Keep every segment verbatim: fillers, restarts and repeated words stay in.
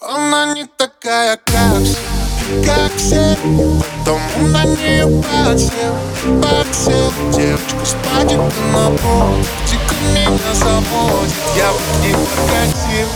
Она не такая, как все, как все, потому на нее подсел, подсел. Девочка с падиком на пол, дико меня заводит, я бы к ней подкатил.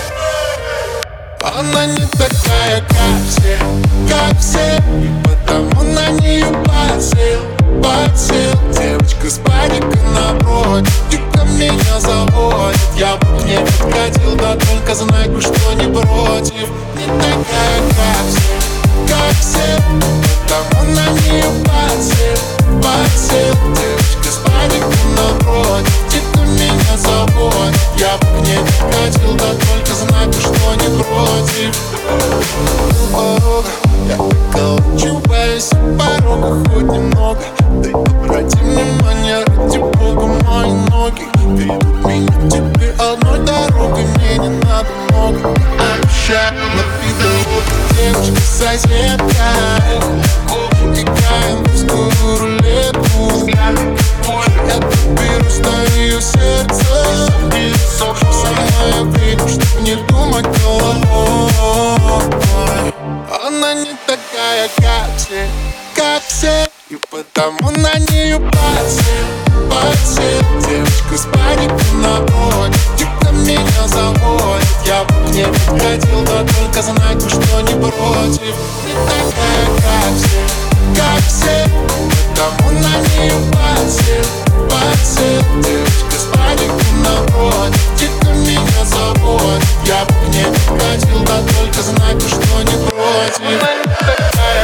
Она не такая, как все, как все, потому на нее подсел, подсел. Девочка с падиком напротив, дико меня заводит, я бы к ней подкатил, да только знай, что не против. Не такая, как все, как все, потому на нее подсел, подсел. Девочка с падиком напротив, дико меня заводит, я бы к ней подкатил, да только знай, что не против. Порога, я околачиваюсь порога хоть немного. Ты обрати внимание, ради бога, мои ноги ведут меня к тебе одной дорогой, мне не надо много. Обещаю, на виду девочка соседка, играем в русскую рулетку. Я доберусь до ее сердца, со мной я приду, чтоб не думать головой. Она не такая, как все, как все, и потому на нее подсел, подсел. Девочка с падиком напротив, дико меня заводит, я бы к ней подходил, да только знать, что не против. Не такая, как все, как все, потому на нее подсел, подсел. Девочка с падиком напротив, дико меня заводит, я бы к ней подходил, да только знать, что не против. Она не такая,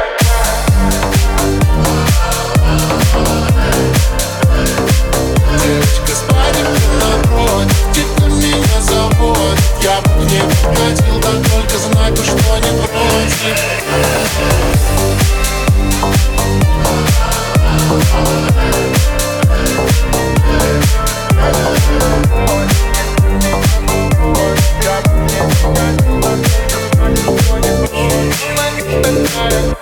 девочка с падиком напротив, дико меня заводит, я бы к ней подходил, да только знать, что не против. Она не такая.